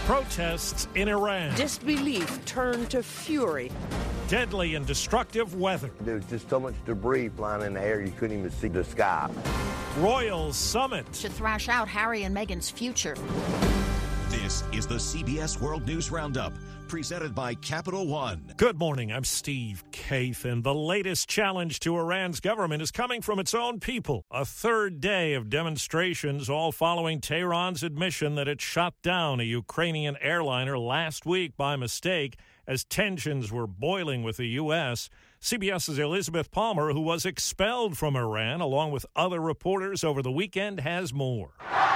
Protests in Iran. Disbelief turned to fury. Deadly and destructive weather. There was just so much debris flying in the air you couldn't even see the sky. Royal summit. To thrash out Harry and Meghan's future. This is the CBS World News Roundup, presented by Capital One. Good morning, I'm Steve Kaith, and the latest challenge to Iran's government is coming from its own people. A third day of demonstrations, all following Tehran's admission that it shot down a Ukrainian airliner last week by mistake as tensions were boiling with the U.S. CBS's Elizabeth Palmer, who was expelled from Iran along with other reporters over the weekend, has more.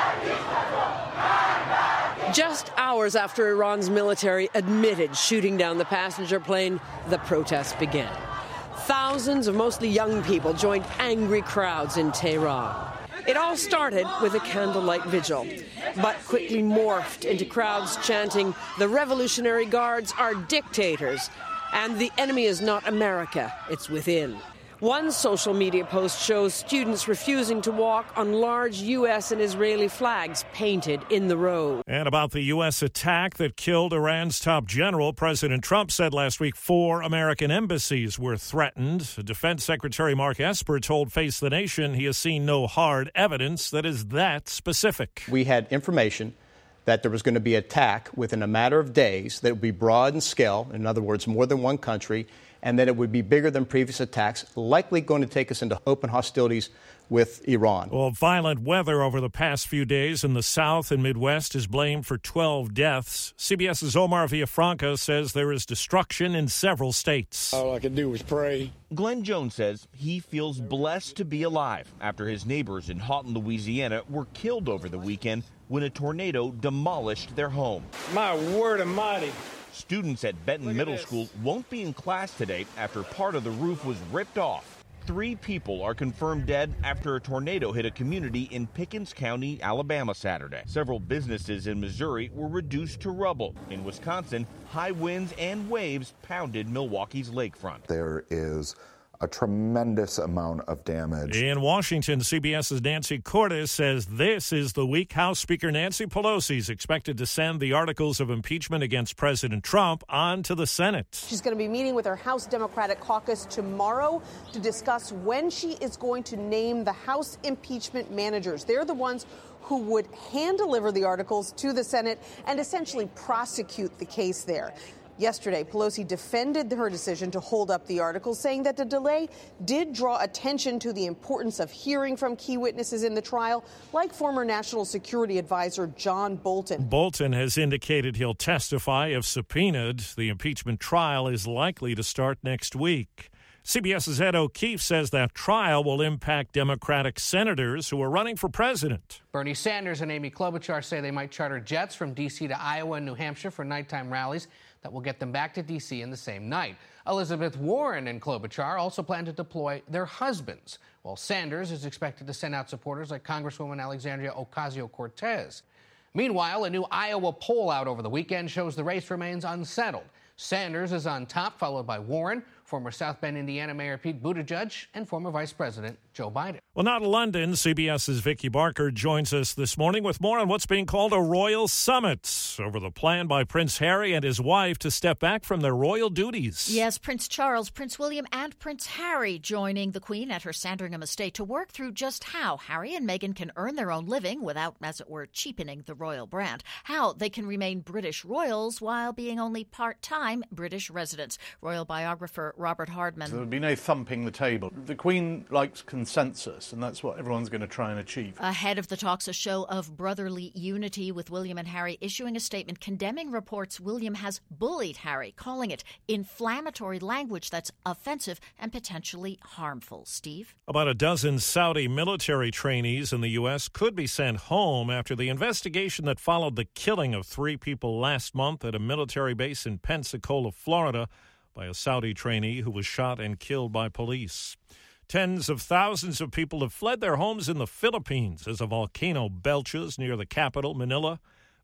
Just hours after Iran's military admitted shooting down the passenger plane, the protests began. Thousands of mostly young people joined angry crowds in Tehran. It all started with a candlelight vigil, but quickly morphed into crowds chanting, "The Revolutionary Guards are dictators, and the enemy is not America, it's within." One social media post shows students refusing to walk on large U.S. and Israeli flags painted in the road. And about the U.S. attack that killed Iran's top general, President Trump said last week 4 American embassies were threatened. Defense Secretary Mark Esper told Face the Nation he has seen no hard evidence that is that specific. We had information that there was going to be an attack within a matter of days that would be broad in scale, in other words, more than one country, and that it would be bigger than previous attacks, likely going to take us into open hostilities with Iran. Well, violent weather over the past few days in the South and Midwest is blamed for 12 deaths. CBS's Omar Villafranca says there is destruction in several states. All I could do was pray. Glenn Jones says he feels blessed to be alive after his neighbors in Houghton, Louisiana were killed over the weekend when a tornado demolished their home. My word almighty. Students at Benton Middle School won't be in class today after part of the roof was ripped off. 3 people are confirmed dead after a tornado hit a community in Pickens County, Alabama Saturday. Several businesses in Missouri were reduced to rubble. In Wisconsin, high winds and waves pounded Milwaukee's lakefront. There is a tremendous amount of damage. In Washington, CBS's Nancy Cordes says this is the week House Speaker Nancy Pelosi is expected to send the articles of impeachment against President Trump on to the Senate. She's going to be meeting with her House Democratic caucus tomorrow to discuss when she is going to name the House impeachment managers. They're the ones who would hand-deliver the articles to the Senate and essentially prosecute the case there. Yesterday, Pelosi defended her decision to hold up the articles, saying that the delay did draw attention to the importance of hearing from key witnesses in the trial, like former National Security Advisor John Bolton. Bolton has indicated he'll testify if subpoenaed. The impeachment trial is likely to start next week. CBS's Ed O'Keefe says that trial will impact Democratic senators who are running for president. Bernie Sanders and Amy Klobuchar say they might charter jets from D.C. to Iowa and New Hampshire for nighttime rallies that will get them back to D.C. in the same night. Elizabeth Warren and Klobuchar also plan to deploy their husbands, while Sanders is expected to send out supporters like Congresswoman Alexandria Ocasio-Cortez. Meanwhile, a new Iowa poll out over the weekend shows the race remains unsettled. Sanders is on top, followed by Warren, former South Bend, Indiana Mayor Pete Buttigieg, and former Vice President Joe Biden. Well, now to London, CBS's Vicky Barker joins us this morning with more on what's being called a royal summit over the plan by Prince Harry and his wife to step back from their royal duties. Yes, Prince Charles, Prince William, and Prince Harry joining the Queen at her Sandringham estate to work through just how Harry and Meghan can earn their own living without, as it were, cheapening the royal brand, how they can remain British royals while being only part-time British residents. Royal biographer Robert Hardman. So there would be no thumping the table. The Queen likes consensus, and that's what everyone's going to try and achieve. Ahead of the talks, a show of brotherly unity, with William and Harry issuing a statement condemning reports William has bullied Harry, calling it inflammatory language that's offensive and potentially harmful. Steve? About a dozen Saudi military trainees in the U.S. could be sent home after the investigation that followed the killing of 3 people last month at a military base in Pensacola, Florida, by a Saudi trainee who was shot and killed by police. Tens of thousands of people have fled their homes in the Philippines as a volcano belches near the capital, Manila.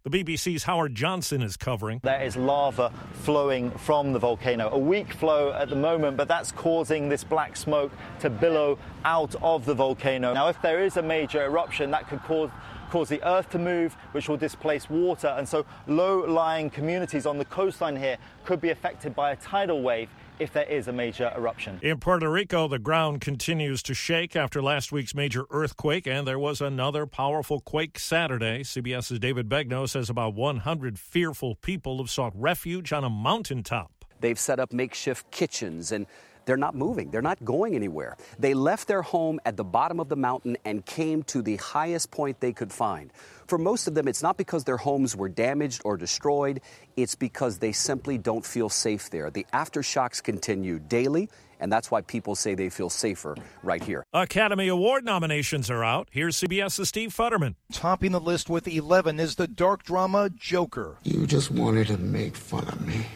The BBC's Howard Johnson is covering. There is lava flowing from the volcano. A weak flow at the moment, but that's causing this black smoke to billow out of the volcano. Now, if there is a major eruption, that could cause the earth to move, which will displace water. And so low-lying communities on the coastline here could be affected by a tidal wave if there is a major eruption. In Puerto Rico, the ground continues to shake after last week's major earthquake, and there was another powerful quake Saturday. CBS's David Begnaud says about 100 fearful people have sought refuge on a mountaintop. They've set up makeshift kitchens, and they're not moving. They're not going anywhere. They left their home at the bottom of the mountain and came to the highest point they could find. For most of them, it's not because their homes were damaged or destroyed. It's because they simply don't feel safe there. The aftershocks continue daily, and that's why people say they feel safer right here. Academy Award nominations are out. Here's CBS's Steve Futterman. Topping the list with 11 is the dark drama Joker. You just wanted to make fun of me.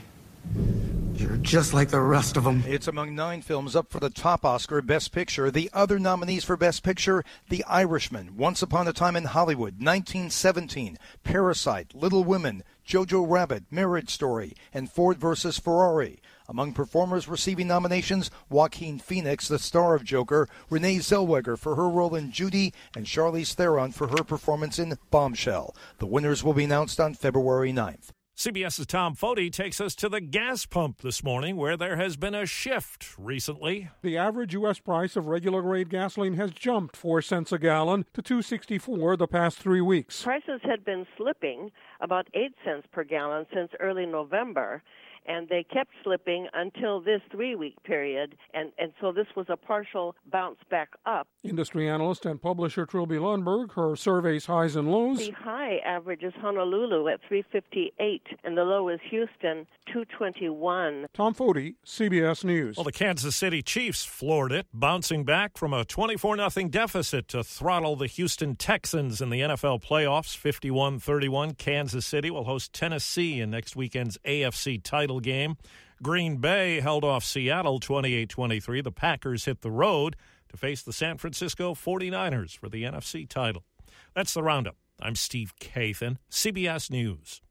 You're just like the rest of them. It's among 9 films up for the top Oscar, Best Picture. The other nominees for Best Picture, The Irishman, Once Upon a Time in Hollywood, 1917, Parasite, Little Women, Jojo Rabbit, Marriage Story, and Ford vs. Ferrari. Among performers receiving nominations, Joaquin Phoenix, the star of Joker, Renee Zellweger for her role in Judy, and Charlize Theron for her performance in Bombshell. The winners will be announced on February 9th. CBS's Tom Foti takes us to the gas pump this morning, where there has been a shift recently. The average U.S. price of regular-grade gasoline has jumped 4 cents a gallon to $2.64 the past 3 weeks. Prices had been slipping about 8 cents per gallon since early November, and they kept slipping until this 3-week period, and so this was a partial bounce back up. Industry analyst and publisher Trilby Lundberg, her survey's highs and lows. The high averages Honolulu at 358, and the low is Houston, 221. Tom Foti, CBS News. Well, the Kansas City Chiefs floored it, bouncing back from a 24-0 deficit to throttle the Houston Texans in the NFL playoffs, 51-31. Kansas City will host Tennessee in next weekend's AFC title game. Green Bay held off Seattle 28-23. The Packers hit the road to face the San Francisco 49ers for the NFC title. That's the Roundup. I'm Steve Kathan, CBS News.